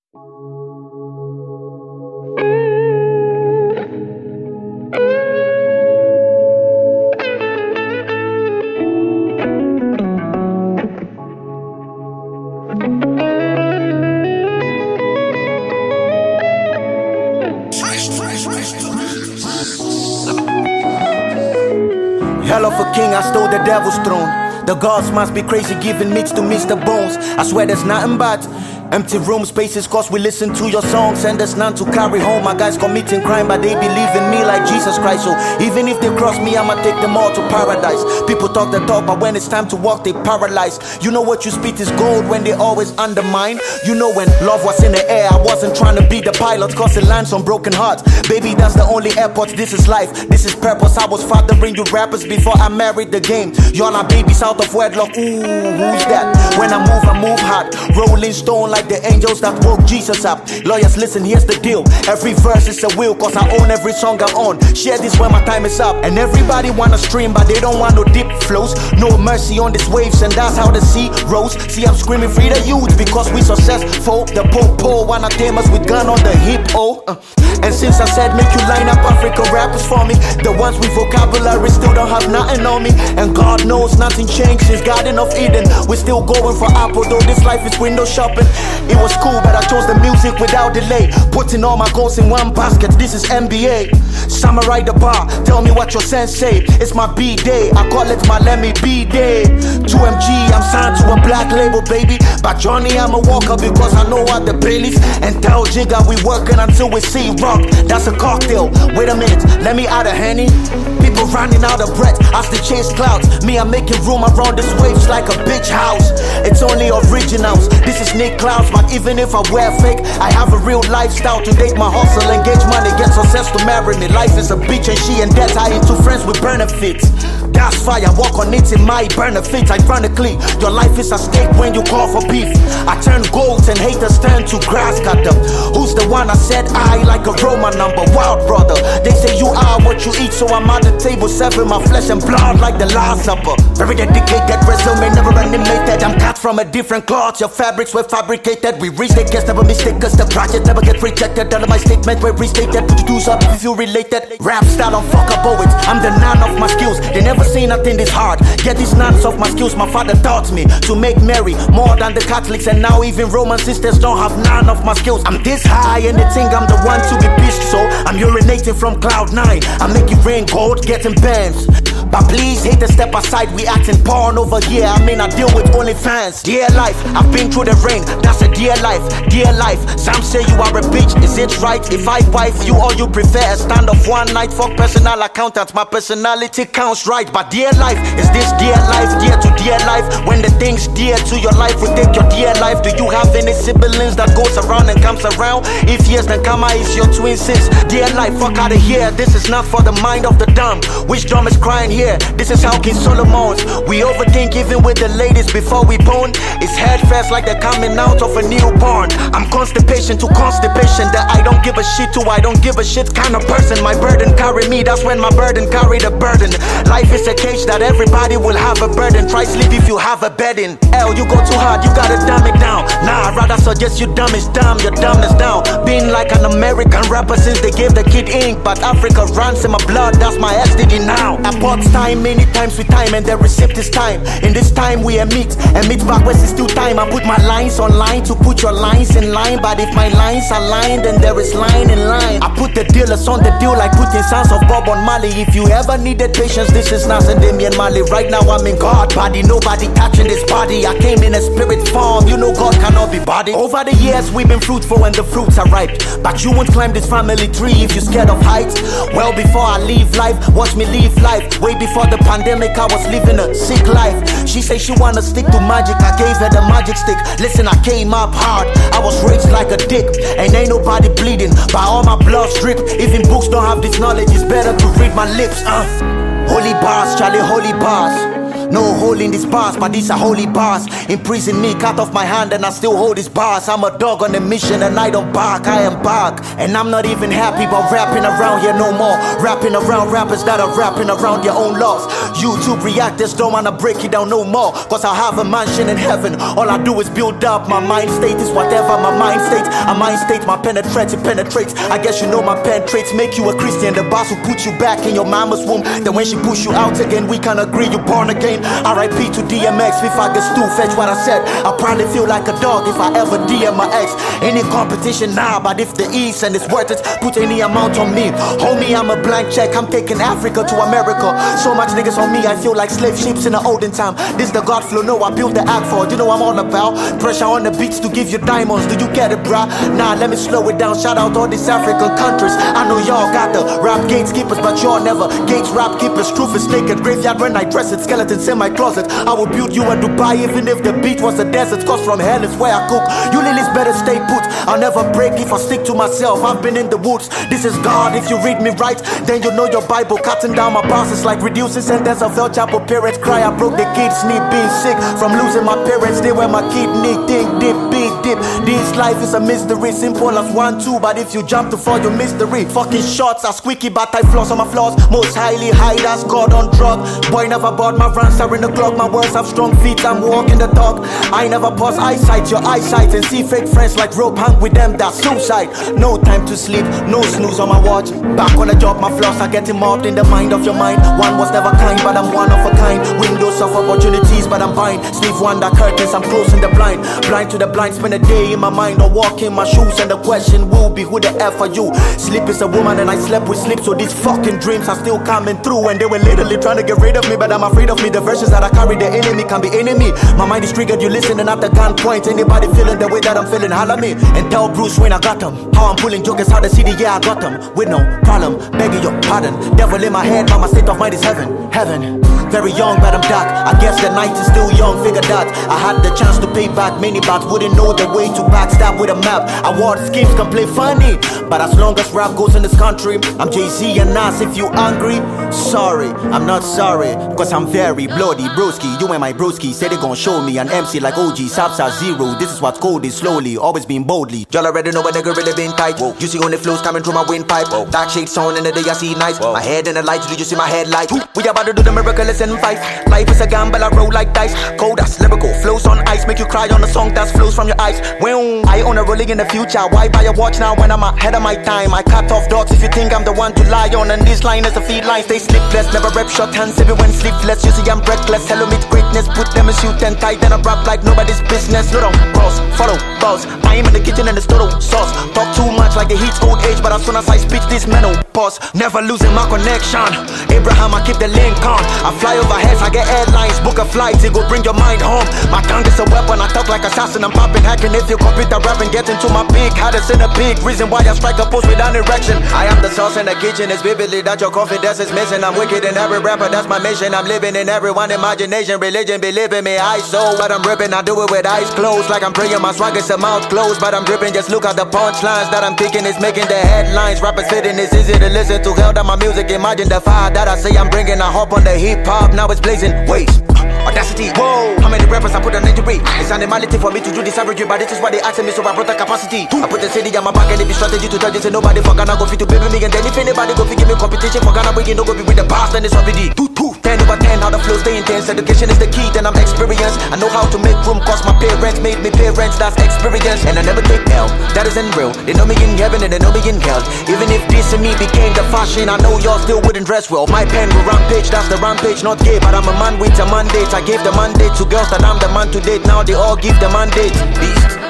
Hell of a king, I stole the devil's throne. The gods must be crazy, giving meats to Mr. Bones. I swear there's nothing but empty room spaces, cause we listen to your songs and there's none to carry home. My guys committing crime, but they believe in me like Jesus Christ. So even if they cross me, I'ma take them all to paradise. People talk the talk, but when it's time to walk, they paralyze. You know what you spit is gold when they always undermine. You know when love was in the air, I wasn't trying to be the pilot, cause it lands on broken hearts. Baby, that's the only airport, this is life, this is purpose. I was fathering you rappers before I married the game. Y'all are babies out of wedlock, ooh, who's that? When I move hard, rolling stone like the angels that woke Jesus up. Lawyers, listen, here's the deal. Every verse is a will, cause I own every song I own. Share this when my time is up. And everybody wanna stream, but they don't want no deep flows. No mercy on these waves, and that's how the sea rose. See, I'm screaming free the youth, because we successful. The po-po wanna tame us with gun on the hip, oh. And since I said make you line up African rappers for me, the ones with vocabulary still don't have nothing on me. And God knows nothing changed since Garden of Eden. We're still going for Apple, though this life is window shopping. It was cool, but I chose the music without delay. Putting all my goals in one basket, this is NBA. Samurai the bar, tell me what your sense say. It's my B-day, I call it my let me be day. 2MG, I'm signed to a black label, baby. But Johnny, I'm a walker because I know what the Baileys. And tell Jigga we working until we see rock. That's a cocktail, wait a minute, let me add a Henny. People running out of breath as they chase clouds. Me, I'm making room around this waves like a bitch house. It's only originals, this is Nick Clouds. But even if I wear fake, I have a real lifestyle to date my hustle, engage money, get success to marry me. Life is a bitch and she and debt, I into friends with benefits. That's fire, walk on it in my benefits. Ironically, your life is a stake when you call for beef. I turn gold and haters turn to grass, got them. Who's the one I said I like a Roman number? Wild brother, they say you are what you eat, so I'm at the table serving my flesh and blood like the Last Supper. Very dedicated, resume never animated. I'm cut from a different cloth, your fabrics were fabricated. We reach the guess, never mistake us, the project never get rejected. All of my statements were restated, put your dues up if you related. Rap style, I'm fuck up poets, I'm the nun of my skills. They never seen nothing this hard. Get these nuns of my skills, my father taught me to make merry more than the Catholics, and now even Roman sisters don't have none of my skills. I'm this high and they think I'm the one to be pissed, so I'm urinating from cloud 9. I make it rain gold, getting bands. But please, hate to step aside, we acting porn over here. I mean, I deal with only fans. Dear life, I've been through the rain, that's a dear life, dear life. Some say you are a bitch, is it right if I wife you or you prefer a standoff one night? Fuck personal accountant, my personality counts right. But dear life, is this dear life, dear to dear life? When the things dear to your life will take your dear life. Do you have any siblings that goes around and comes around? If yes, then Kama is your twin sis. Dear life, fuck out of here, this is not for the mind of the dumb. Which drum is crying here? This is how King Solomon's. We overthink even with the ladies before we bone. It's head fast like they're coming out of a newborn. I'm constipation to constipation, that I don't give a shit to I don't give a shit kind of person. My burden carry me, that's when my burden carry the burden. Life is a cage that everybody will have a burden. Try sleep if you have a bed in. L, you go too hard, you gotta dumb it down. Nah, I'd rather suggest you dumb is dumb, your dumbness down. Being like an American rapper since they gave the kid ink, but Africa runs in my blood, that's my STD now. Apport's time, many times with time, and the receipt is time. In this time we meet, and meet back west is still time. I put my lines online to put your lines in line, but if my lines are lined, then there is line in line. I put the dealers on the deal like putting sounds of Bob on Marley. If you ever needed patience, this is Nas and Damian Marley. Right now I'm in God body, nobody touching this body. I came in a spirit form, you know God cannot be body. Over the years we've been fruitful and the fruits are ripe, but you won't climb this family tree if you're scared of heights. Well, before I leave life, watch me live life. Way before the pandemic I was living a sick life. She say she wanna stick to magic, I gave her the magic stick. Listen, I came up hard, I was raised like a dick, and ain't nobody bleeding, but all my blood drip. Even books don't have this knowledge, it's better to read my lips. Holy bars, Charlie, holy bars. No hole in these bars, but these are holy bars. Imprison me, cut off my hand and I still hold these bars. I'm a dog on a mission and I don't bark, I am back. And I'm not even happy about rapping around here no more. Rapping around rappers that are rapping around their own laws. YouTube reactors don't wanna break it down no more, cause I have a mansion in heaven. All I do is build up. My mind state is whatever my mind states. A mind state, my penetrates, it penetrates. I guess you know my pen traits make you a Christian. The boss who put you back in your mama's womb, then when she push you out again, we can agree you born again. RIP to DMX, if I can still fetch what I said. I probably feel like a dog if I ever DM my ex. Any competition now, but if the East and it's worth it, put any amount on me. Homie, I'm a blank check, I'm taking Africa to America. So much niggas on me, I feel like slave ships in the olden time. This the God flow, no, I built the act for. You know I'm on about pressure on the beats to give you diamonds. Do you get it, bruh? Nah, let me slow it down. Shout out all these African countries. I know y'all got the rap gatekeepers, but y'all never gates rap keepers. Truth is naked, graveyard when I dress it. Skeletons in my closet. I will build you a Dubai even if the beach was a desert. Cause from hell is where I cook. You lilies better stay put. I'll never break if I stick to myself. I've been in the woods. This is God. If you read me right, then you know your Bible. Cutting down my bars is like reducing sentence of El Chapo. Parents cry, I broke the kids' knee. Being sick from losing my parents. They were my kidney. Think deep, big dip. This life is a mystery. Simple as 1, 2. But if you jump to fall, you mystery. Fucking shots are squeaky, but I floss on my flaws. Most highly high, that's God on drug. Boy never bought my runs are in the clock. My words have strong feet, I'm walking the dog. I never pause eyesight, your eyesight. And see fake friends like rope, hang with them, that's suicide. No time to sleep, no snooze on my watch. Back on the job, my flaws are getting mobbed in the mind of your mind. One was never kind, but I'm one of a kind. Windows of opportunities, but I'm blind. Steve Wonder curtains, I'm closing the blind. Blind to the blind, spend a day in my mind or walk in my shoes. And the question will be, who the F are you? Sleep is a woman and I slept with sleep. So these fucking dreams are still coming through. And they were literally trying to get rid of me, but I'm afraid of me. The versions that I carry, the enemy can be enemy. My mind is triggered, you listening at the gunpoint. Anybody feeling the way that I'm feeling, holler me. And tell Bruce Wayne I got them. How I'm pulling jokers out the city, yeah I got them. With no problem, begging your pardon. Devil in my head, but my state of mind is heaven. Heaven. Very young, but I'm dark. I guess the night is still young, figure that. I had the chance to pay back many bats. Wouldn't know the way to backstab with a map. Award schemes can play funny, but as long as rap goes in this country, I'm Jay-Z and Nas. If you angry, sorry, I'm not sorry. Cause I'm very bloody, broski. You and my broski said they gon' show me an MC like OG, Sapsa Zero. This is what's cold is slowly, always been boldly. Y'all already know a nigga really been tight. Whoa. You see only flows coming through my windpipe. Whoa. Dark shades on in the day I see nights. Whoa. My head in the lights, you see my headlight. We about to do the miraculous in fight. Life is a gamble, I roll like dice. Cold as lyrical, flows on ice. Make you cry on a song that flows from your eyes. I own a rolling in the future. Why buy a watch now when I'm ahead of my time? I cut off dogs if you think I'm the one to lie on. And this line is a feed line. Stay sleepless, never rep short hands everyone sleepless. You see I'm reckless, hello meet greatness. Put them in suit and tie, then I rap like nobody's business. No, don't cross, follow, boss. I am in the kitchen and the total sauce. Talk too much like the heat's old age, but as soon as I speak this menopause, never losing my connection. Abraham, I keep the link on. I fly overhead, I get airlines, book a flight, it go bring your mind home. My tongue is a weapon, I talk like assassin. I'm popping, hacking if you copy the rap and get into my peak. Hardest in a big reason why I strike a post without erection. I am the sauce in the kitchen, it's vividly that your confidence is missing. I'm wicked in every rapper, that's my mission. I'm living in everyone's imagination. Religion believe in me, I so but I'm ripping, I do it with eyes closed. Like I'm praying, my swag is a mouth closed, but I'm dripping. Just look at the punchlines that I'm thinking is making the headlines. Rappers fitting, it's easy to listen to. Held on my music, imagine the fire that I say I'm bringing. I hop on the hip hop, now it's blazing. Wait, audacity, whoa. How many rappers I put on injury? It's animality for me to do this argue, but this is why they asking me, so I brought the capacity. I put the city on my back and it be strategy to tell you, say nobody for Ghana go fit to baby me. And then if anybody go fit give me competition for Ghana, we can no go be with the past, then it's already 10 over 10, how the flow stay intense. Education is the key, then I'm experienced. I know how to make room, cause my parents made me parents, that's experience. And I never take L, that isn't real. They know me in heaven and they know me in hell. Even if this and me became the fashion, I know y'all still wouldn't dress well. My pen will rampage, that's the rampage, not gay. But I'm a man with a mandate. I gave the mandate to girls that I'm the man to date. Now they all give the mandate. Beast.